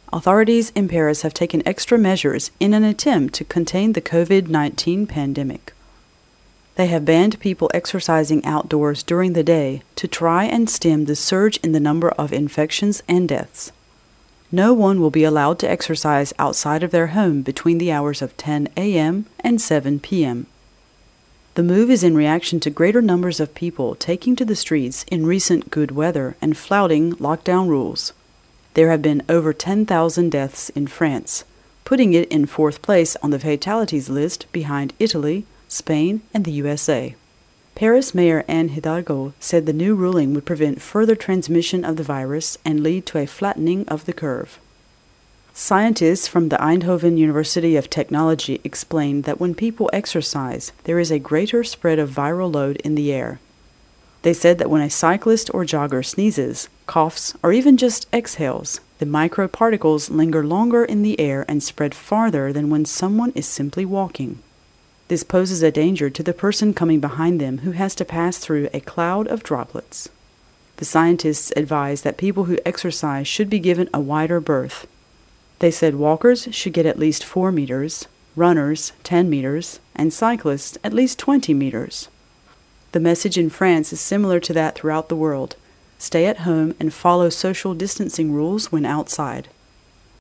Authorities in Paris have taken extra measures in an attempt to contain the COVID-19 pandemic. They have banned people exercising outdoors during the day to try and stem the surge in the number of infections and deaths. No one will be allowed to exercise outside of their home between the hours of 10 a.m. and 7 p.m. The move is in reaction to greater numbers of people taking to the streets in recent good weather and flouting lockdown rules. There have been over 10,000 deaths in France, putting it in fourth place on the fatalities list behind Italy, Spain, and the USA. Paris Mayor Anne Hidalgo said the new ruling would prevent further transmission of the virus and lead to a flattening of the curve. Scientists from the Eindhoven University of Technology explained that when people exercise, there is a greater spread of viral load in the air. They said that when a cyclist or jogger sneezes, coughs, or even just exhales, the microparticles linger longer in the air and spread farther than when someone is simply walking. This poses a danger to the person coming behind them who has to pass through a cloud of droplets. The scientists advised that people who exercise should be given a wider berth. They said walkers should get at least 4 meters, runners 10 meters, and cyclists at least 20 meters. The message in France is similar to that throughout the world. Stay at home and follow social distancing rules when outside.